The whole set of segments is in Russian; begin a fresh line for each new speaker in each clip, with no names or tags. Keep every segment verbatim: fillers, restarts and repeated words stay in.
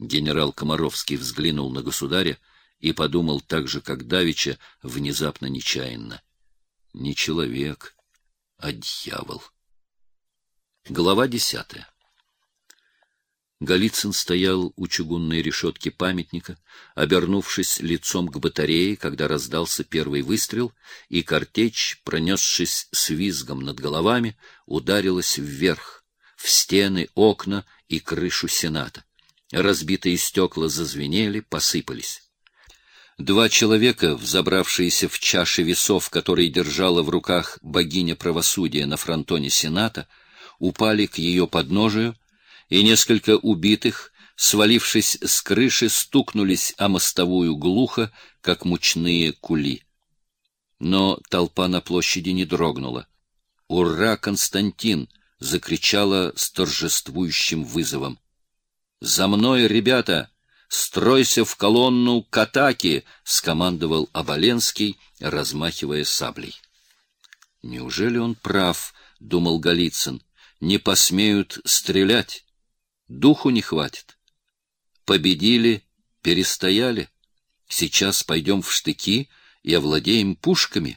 Генерал Комаровский взглянул на государя и подумал так же, как давеча, внезапно нечаянно. Не человек, а дьявол. Глава десятая. Голицын стоял у чугунной решетки памятника, обернувшись лицом к батарее, когда раздался первый выстрел, и картечь, пронесшись с визгом над головами, ударилась вверх, в стены, окна и крышу Сената. Разбитые стекла зазвенели, посыпались. Два человека, взобравшиеся в чаши весов, которые держала в руках богиня правосудия на фронтоне Сената, упали к ее подножию, и несколько убитых, свалившись с крыши, стукнулись о мостовую глухо, как мучные кули. Но толпа на площади не дрогнула. «Ура, Константин!» — закричала с торжествующим вызовом. «За мной, ребята! Стройся в колонну к атаке!» — скомандовал Оболенский, размахивая саблей. «Неужели он прав?» — думал Голицын. «Не посмеют стрелять. Духу не хватит. Победили, перестояли. Сейчас пойдем в штыки и овладеем пушками».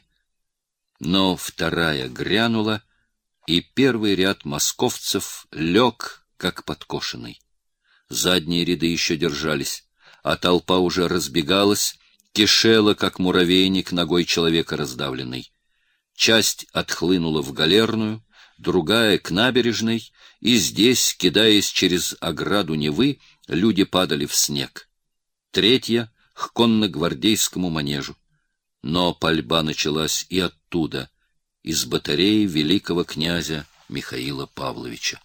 Но вторая грянула, и первый ряд московцев лег, как подкошенный. Задние ряды еще держались, а толпа уже разбегалась, кишела, как муравейник, ногой человека раздавленный. Часть отхлынула в Галерную, другая — к набережной, и здесь, кидаясь через ограду Невы, люди падали в снег. Третья — к конногвардейскому манежу. Но пальба началась и оттуда, из батареи великого князя Михаила Павловича.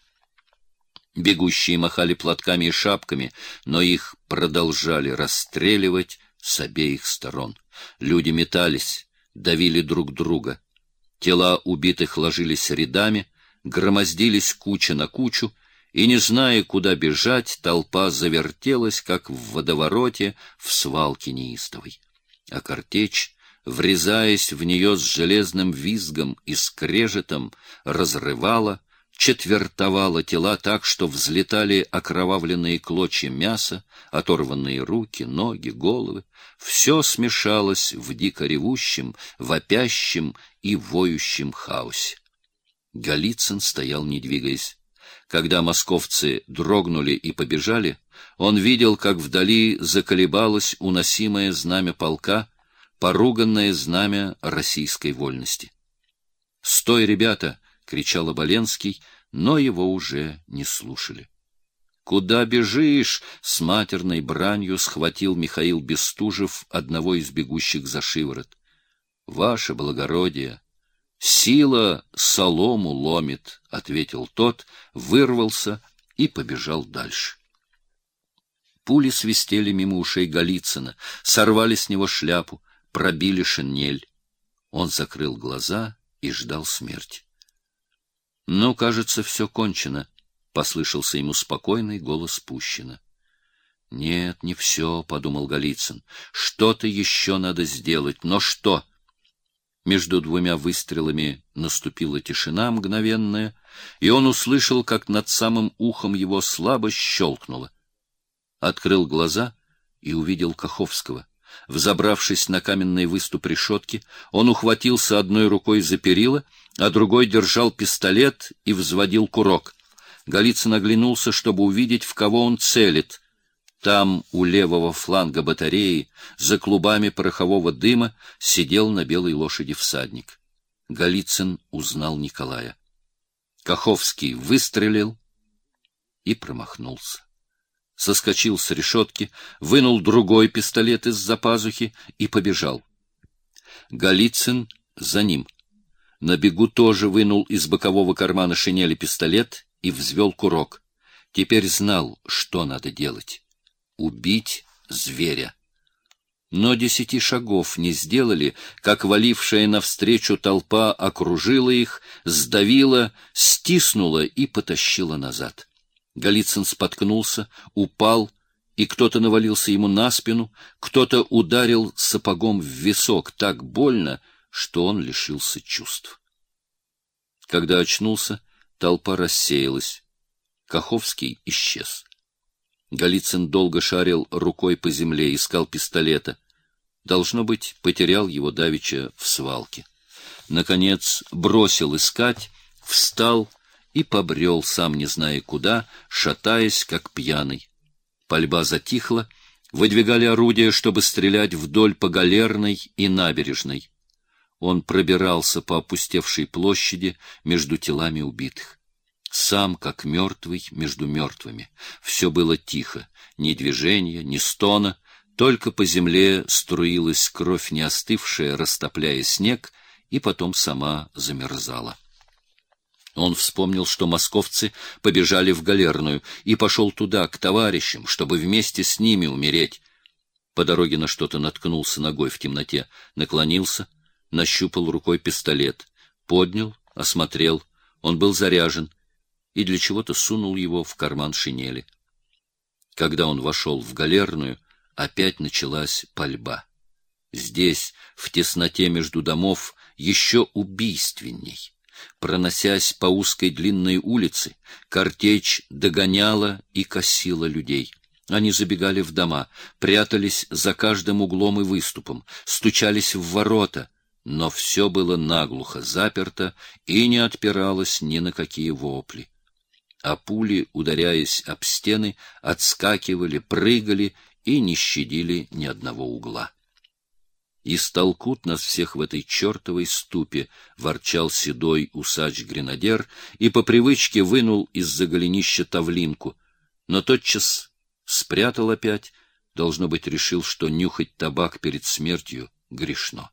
Бегущие махали платками и шапками, но их продолжали расстреливать с обеих сторон. Люди метались, давили друг друга. Тела убитых ложились рядами, громоздились куча на кучу, и, не зная, куда бежать, толпа завертелась, как в водовороте в свалке неистовой. А картечь, врезаясь в нее с железным визгом и скрежетом, разрывала, четвертовала тела так, что взлетали окровавленные клочья мяса, оторванные руки, ноги, головы. Все смешалось в дико ревущем, вопящем и воющем хаосе. Голицын стоял, не двигаясь. Когда московцы дрогнули и побежали, он видел, как вдали заколебалось уносимое знамя полка, поруганное знамя российской вольности. «Стой, ребята!» — кричал Оболенский, но его уже не слушали. «Куда бежишь?» — с матерной бранью схватил Михаил Бестужев одного из бегущих за шиворот. «Ваше благородие! Сила солому ломит!» — ответил тот, вырвался и побежал дальше. Пули свистели мимо ушей Голицына, сорвали с него шляпу, пробили шинель. Он закрыл глаза и ждал смерти. — Ну, кажется, все кончено, — послышался ему спокойный голос Пущина. — Нет, не все, — подумал Голицын. — Что-то еще надо сделать, но что? Между двумя выстрелами наступила тишина мгновенная, и он услышал, как над самым ухом его слабо щелкнуло. Открыл глаза и увидел Каховского. Взобравшись на каменный выступ решетки, он ухватился одной рукой за перила, а другой держал пистолет и взводил курок. Голицын оглянулся, чтобы увидеть, в кого он целит. Там, у левого фланга батареи, за клубами порохового дыма, сидел на белой лошади всадник. Голицын узнал Николая. Каховский выстрелил и промахнулся. Соскочил с решетки, вынул другой пистолет из-за пазухи и побежал. Голицын за ним. На бегу тоже вынул из бокового кармана шинели пистолет и взвел курок. Теперь знал, что надо делать. Убить зверя. Но десяти шагов не сделали, как валившая навстречу толпа окружила их, сдавила, стиснула и потащила назад. Голицын споткнулся, упал, и кто-то навалился ему на спину, кто-то ударил сапогом в висок так больно, что он лишился чувств. Когда очнулся, толпа рассеялась. Каховский исчез. Голицын долго шарил рукой по земле, искал пистолета. Должно быть, потерял его давеча в свалке. Наконец бросил искать, встал и побрел, сам не зная куда, шатаясь, как пьяный. Пальба затихла, выдвигали орудия, чтобы стрелять вдоль по Галерной и набережной. Он пробирался по опустевшей площади между телами убитых. Сам, как мертвый, между мертвыми. Все было тихо, ни движения, ни стона, только по земле струилась кровь, не остывшая, растопляя снег, и потом сама замерзала. Он вспомнил, что московцы побежали в Галерную, и пошел туда, к товарищам, чтобы вместе с ними умереть. По дороге на что-то наткнулся ногой в темноте, наклонился, нащупал рукой пистолет, поднял, осмотрел. Он был заряжен, и для чего-то сунул его в карман шинели. Когда он вошел в Галерную, опять началась пальба. Здесь, в тесноте между домов, еще убийственней. Проносясь по узкой длинной улице, картечь догоняла и косила людей. Они забегали в дома, прятались за каждым углом и выступом, стучались в ворота, но все было наглухо заперто и не отпиралось ни на какие вопли. А пули, ударяясь об стены, отскакивали, прыгали и не щадили ни одного угла. «Истолкут нас всех в этой чертовой ступе», — ворчал седой усач-гренадер и по привычке вынул из-за голенища тавлинку, но тотчас спрятал опять, должно быть, решил, что нюхать табак перед смертью грешно.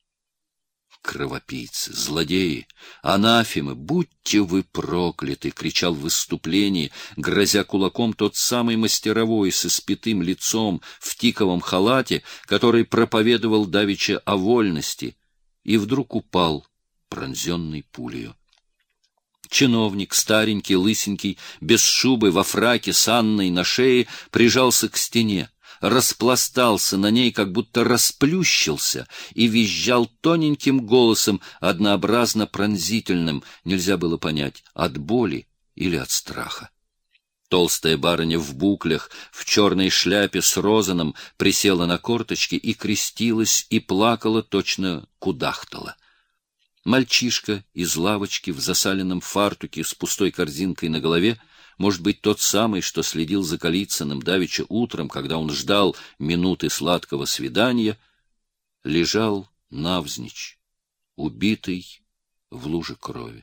«Кровопийцы, злодеи, анафемы, будьте вы прокляты!» — кричал в выступлении, грозя кулаком тот самый мастеровой с испятым лицом в тиковом халате, который проповедовал давеча о вольности, и вдруг упал, пронзенный пулею. Чиновник, старенький, лысенький, без шубы, во фраке, с Анной на шее, прижался к стене, распластался на ней, как будто расплющился, и визжал тоненьким голосом, однообразно пронзительным, нельзя было понять, от боли или от страха. Толстая барыня в буклях, в черной шляпе с розаном, присела на корточки и крестилась, и плакала, точно кудахтала. Мальчишка из лавочки в засаленном фартуке с пустой корзинкой на голове, может быть, тот самый, что следил за Голицыным давеча утром, когда он ждал минуты сладкого свидания, лежал навзничь, убитый в луже крови.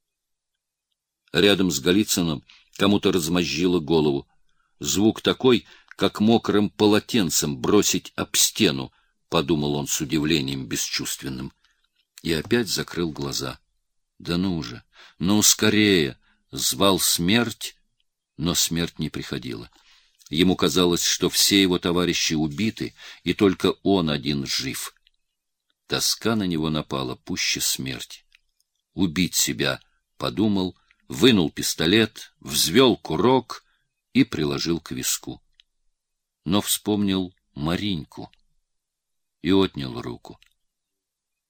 Рядом с Голицыным кому-то размозжило голову. Звук такой, как мокрым полотенцем бросить об стену, — подумал он с удивлением бесчувственным. И опять закрыл глаза. Да ну же, ну скорее! Звал смерть, но смерть не приходила. Ему казалось, что все его товарищи убиты, и только он один жив. Тоска на него напала пуще смерти. Убить себя, — подумал, вынул пистолет, взвел курок и приложил к виску. Но вспомнил Мариньку и отнял руку.